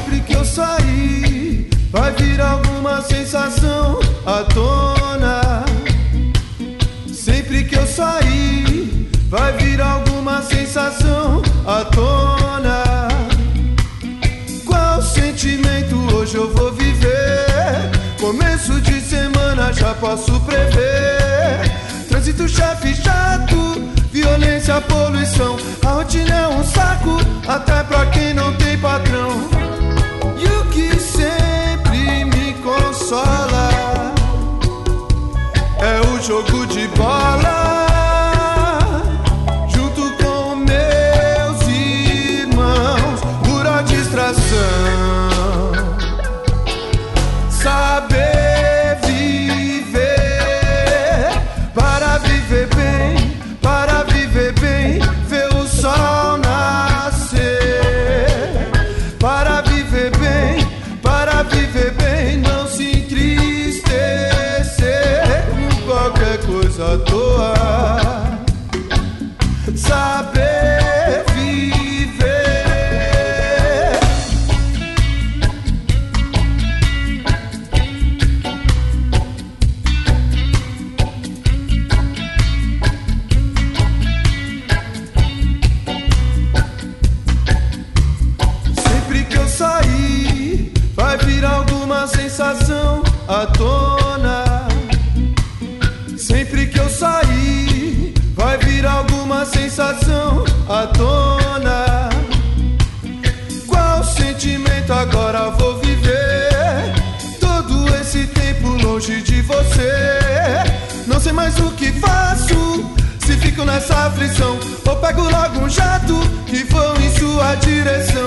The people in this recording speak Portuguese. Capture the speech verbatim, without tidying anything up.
Sempre que eu sair, vai vir alguma sensação à tona. Sempre que eu sair, vai vir alguma sensação à tona. Qual sentimento hoje eu vou viver? Começo de semana já posso prever. Trânsito, chefe chato, violência, poluição. A rotina é um saco, até pra quem não tem patrão. E o que sempre me consola é o jogo de bola, junto com meus irmãos, pura distração. Saber viver, para viver bem, para viver bem, ver o sol nascer. Para viver bem, para viver bem, não se entristecer com qualquer coisa à toa. Saber viver. Sempre que eu sair, vai vir alguma sensação à tona. Sempre que eu sair, vai vir alguma sensação à tona. Qual sentimento agora vou viver? Todo esse tempo longe de você. Não sei mais o que faço, se fico nessa aflição, ou pego logo um jato que vou em sua direção.